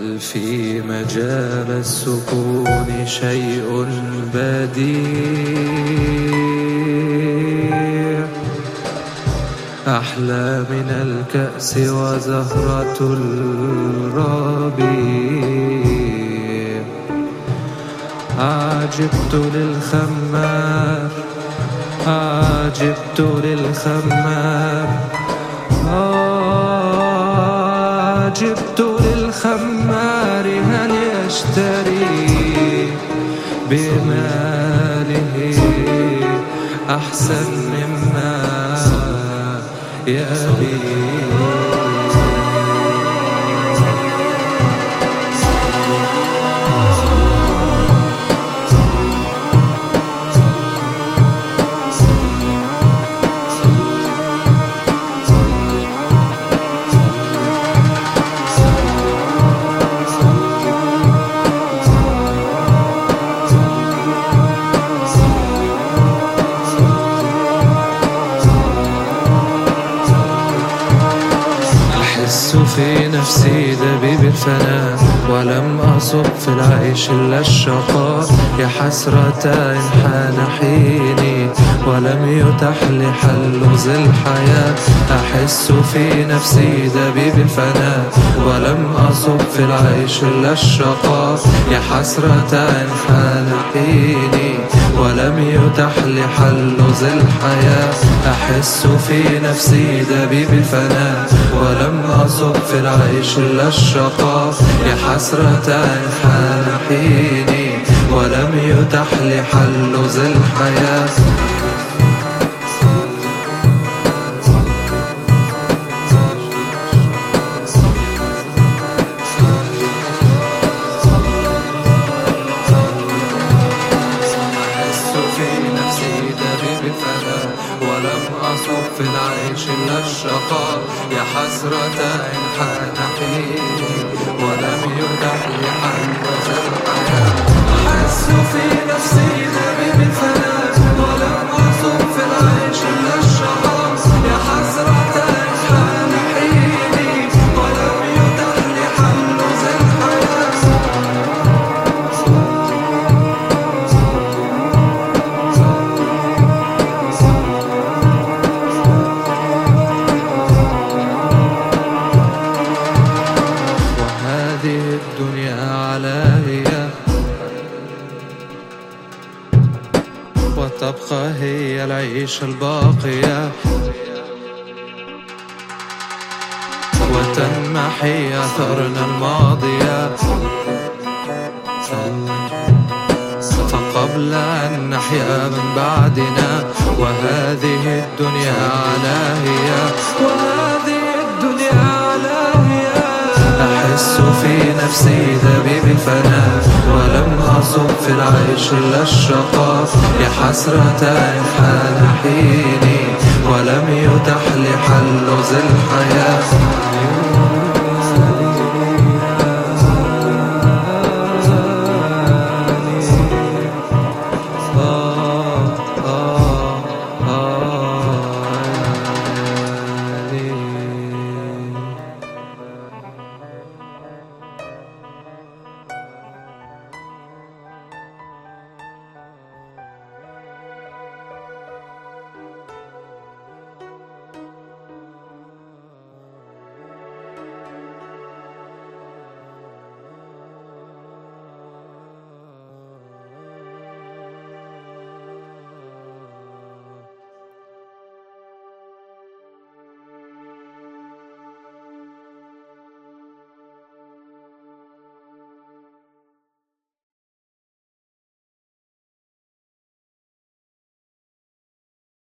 هل في مجال السكون شيء بديع أحلى من الكأس وزهرة الربيع؟ عجبت للخمار عجبت للخمار عجبت للخمار هل يشتري بماله أحسن مما يبي؟ أحس في نفسي دبيب الفناء ولم أصب في العيش إلا الشقاء. يا حسرة إن حان حيني ولم يتح لي حل ذي الحياة. أحس في نفسي دبيب الفناء ولم أصب في العيش إلا الشقاء. يا حسرة إن حان حيني ولم يتح لي حل ذي الحياة. أحس في نفسي دبيب الفناء ولم أصب في العيش إلا الشقاء. يا حسرة إن حان حيني ولم يتح لي حل ذي الحياة. ولم أصب في العيش إلا الشقاء. يا حسرة إن حان حيني ولم يتح لي حل ذي الحياة. أحس في نفسي دبيب الفناء ولم أصب في العيش إلا الشقاء. يا حسرة إن حان حيني ولم يتح لي حل ذي الحياة. الدنيا علاهية وتبقى هي العيش الباقية وتنمحي أثرنا الماضية. فقبل أن نحيا من بعدنا وهذه الدنيا علاهية وهذه الدنيا علاهية. أحس في نفسي دبيب الفناء ولم أصب في العيش إلا الشقاء. يا حسرة إن حان حيني ولم يتح لي حل ذي الحياة.